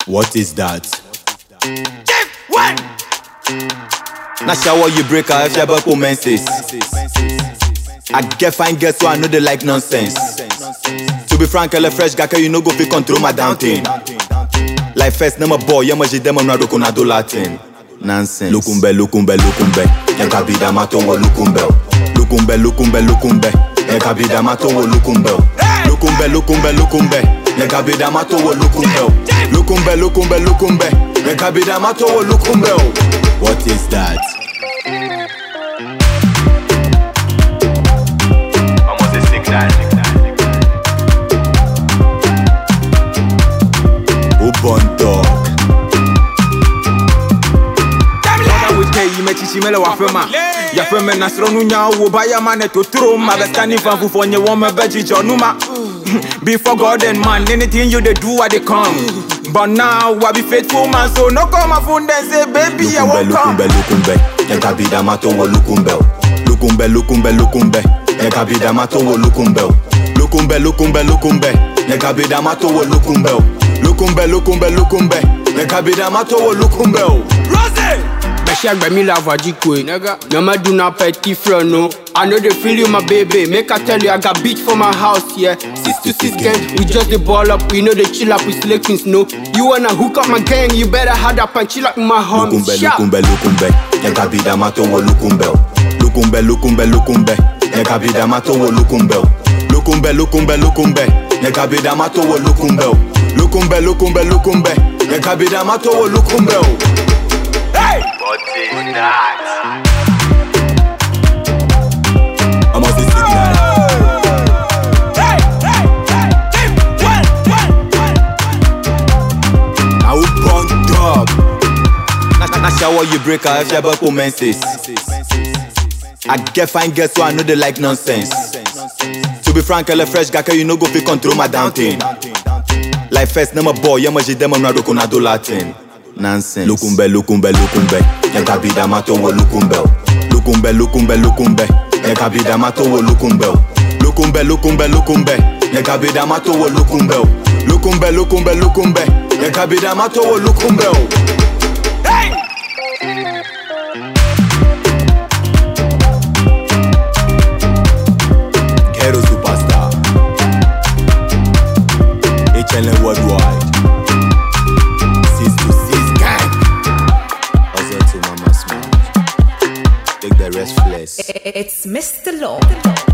What is that? Give one. Na shower you break her if you ever commences. I get fine girls so I know they like nonsense. To be frank, a fresh guy you no go fit control my down thing. Like first name a boy, you must them na roko na do Latin. Nonsense. Lukumbe, Nka bida matongo lukumbe. Lukumbe. Nka bida matongo lukumbe. Lukumbe. Nka bida matongo lukumbe. Lukumbe. Nka bida matongo lukumbe. What is that? Almost a signal. Ubuntu. Chimele wafema ya feme nasro nunya wo baya mane to throw my best standing fan for nye woman beji jonuma. Before God and man, anything you they do I they come. But now I be faithful man, so no come my phone then say baby I won't come. Lukumbe. Nka bida matongo lukumbe. Lukumbe. Nka bida matongo lukumbe. Lukumbe. Nka bida matongo lukumbe. Lukumbe. Nka bida matongo lukumbe. Rosé. Bashak by me love Ajikwe. Nyama do not petit flow, no. I know they feel you, my baby. Make I tell you, I got beach for my house, yeah. 6 to 6 gang, we just the ball up. We know they chill up with selections, no. You wanna hook up my gang, you better hard up and chill up with my homies. Lukumbe. Nka bida matongo lukumbe. Lukumbe. Nka bida matongo lukumbe. Lukumbe. Nka bida matongo lukumbe. Lukumbe. Nka bida matongo lukumbe. Hey! What is that? Almost a signal. Hey! Give one. Now Ubuntu. Na shower you break her if you ever commences. I get fine girls so I know they like nonsense. To be frank, a fresh guy you no go fit control my down thing. Like first name a boy, you must them na roko na do Latin. Nonsense. Lukumbe. Nka bida matongo lukumbe. Lukumbe. Nka bida matongo lukumbe. Lukumbe. Nka bida matongo lukumbe. Lukumbe. Nka bida matongo lukumbe. Hey! Ghetto superstar. HLN worldwide. 6 to 6 gang. Also to Mama Smart. Take the rest flex. It's Mr. Law.